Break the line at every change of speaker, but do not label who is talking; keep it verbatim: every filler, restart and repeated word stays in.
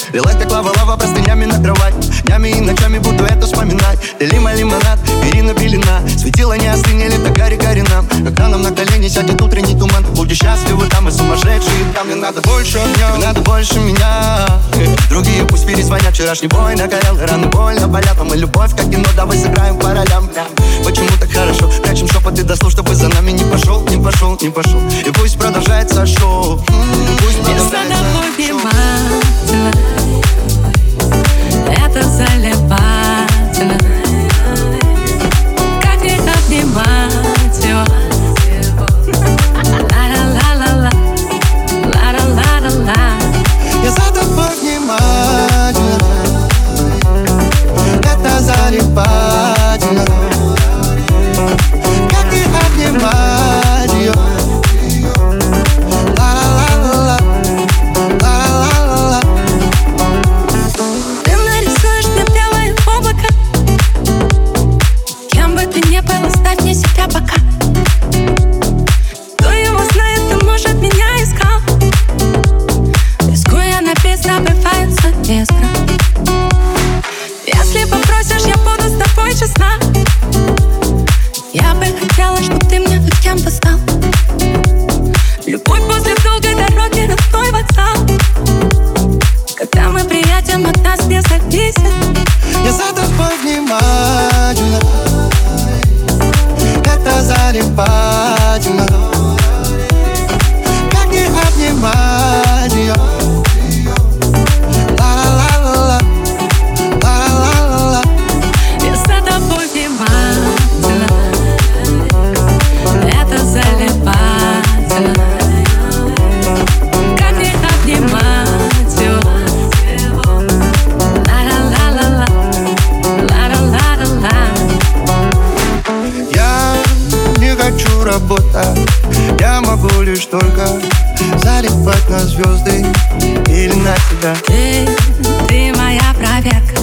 Лилась как лава-лава простынями на кровать. Днями и ночами буду это вспоминать. Ты лима, лимонад, перина, пелена. Светила не остынели, так гори-гори нам. Когда нам на колени сядет утренний туман. Будешь счастливы, там и сумасшедшие. Там мне надо больше огня, тебе надо больше меня. Другие пусть перезвонят, вчерашний бой накалял. Раны больно болят, а мы любовь как кино, давай сыграем по ролям. Почему так хорошо? Прячем шепоты до слов, чтобы за нами не пошел, не пошел, не пошел. И пусть продолжается шоу. Пусть продолжается шоу.
Это заливательно. Как не обнимать его? Ла-ла-ла-ла-ла, ла-ла-ла-ла-ла.
Я за тобой внимательно. Это заливательно. Как не обнимать ее? Ла-ла-ла-ла-ла, ла-ла-ла-ла-ла.
Ты нарисуешь мне белое облако. Кем бы ты ни был, оставь мне себя пока. Кто его знает, кто может меня искал. Рискуя напиться, бывается искра. Если попросишь, я буду с тобой честна. Я бы хотела, чтоб ты мне хоть кем-то стал. Любовь после долгой дороги, родной вокзал. Когда мы приедем, от нас не зависит.
Я за тобой внимательно. Это заливательно. Как не обнимать ее? Ла-ла-ла-ла-ла, ла-ла-ла-ла-ла.
Я за тобой внимательно. Это заливательно. Как не обнимать его? Ла-ла-ла-ла-ла, ла-ла-ла-ла-ла.
Я не хочу работать. Я могу лишь только залипать на звезды или на тебя.
Ты, ты моя проверка.